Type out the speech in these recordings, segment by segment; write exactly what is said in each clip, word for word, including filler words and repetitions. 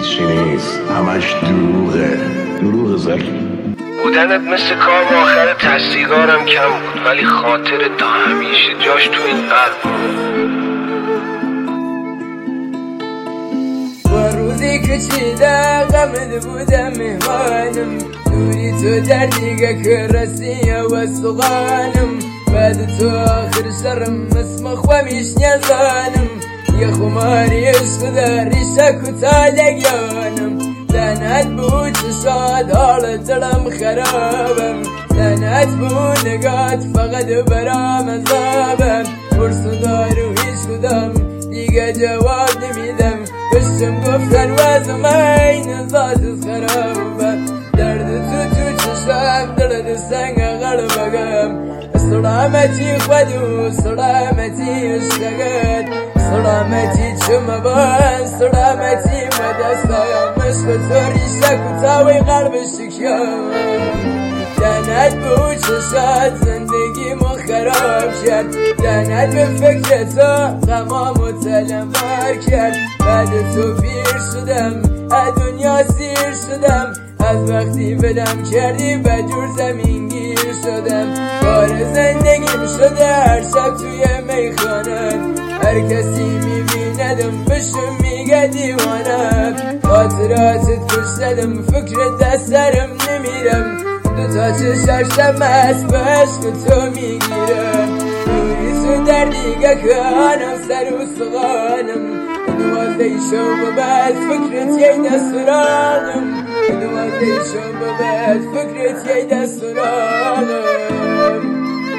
هیچی نیست، همش دروغه. دروغ زکی. بودنت مثل کام آخر تصدیقارم کم بود، ولی خاطر تا همیشه جاش تو این قلب. و روزی کشیده غمت بودم مهمانم، دوری تو در دیگه که رسیه و سوغانم، بعد تو آخر شرم اسم خوامیش نزانم، یه خماری عشق داری شک و تالگیانم، لعنت بود چشاد حال دلم خرابم، لعنت بود نگات فقط برام عذابم، پرسو دارو هیچ کدام دیگه جواب نمیدم، پشتم گفتن وزم این ذاتت خرابم، درد تو تو چشم درد سنگ قلبگم، سلامتی خودو سلامتی عشقت، سلامتی چم بان سلامتی مدستایم، عشق تو ریشه کتاوی قلب شکیم، لعنت به او چشات زندگی ما خراب کرد، لعنت به فکر تو غمامو تلمبار کرد، بعد تو پیر شدم از دنیا سیر شدم، از وقتی بدم کردی به جور زمین گیر شدم، کار زندگیم شده هر شب توی میخانه، هر کسی میبیندم بشم میگه دیوانم، خاطراتت کشتدم فکر دسترم نمیرم، دو تا چشم از به عشق تو میگیرم، دوری تو در دیگه کنم سر و سغانم، دوازده شب بعد فکرت یه دست راغم، دوازده شب بعد فکرت یه دست راغم،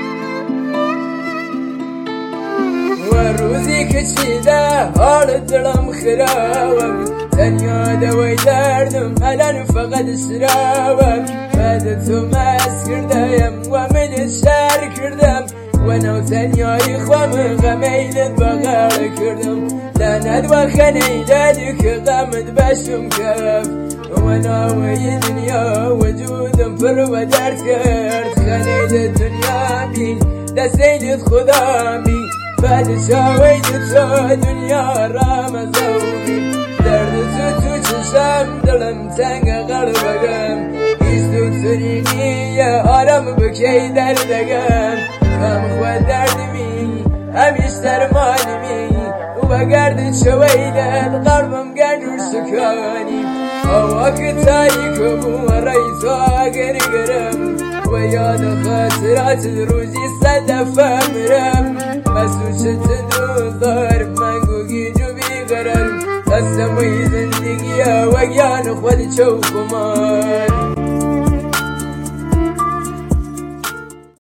و روزی کشیده حال دلم خرابم، تنیا دوای دردم الان فقط شرابم، بعد تو مست کردم و من شر کردم، و نو تنیایی خوام غمیلت بغل کردم، لعنت و خنیدادی که غمت بشم کف، و ناوی دنیا وجودم پر و درد کرد، خنید دنیا بین دستیدت خدا بین، بعد شاوید تو دنیا رام زوبی، درد تو تو چشم دلم تنگ قلبگم، هیچ دکترینی آرام بکی دردگم، غم خود دردمی همیش درمانمی، و گرد شویدن قلبم گردور سکانی، هوا که تاریک بو رای تو اگر گرم، و یاد خاطرات روزی صد دفعه مرم، مسوچت دوزار منگو گیجو بیگرم، قسم وی زندگی و گیان خود چو کمان.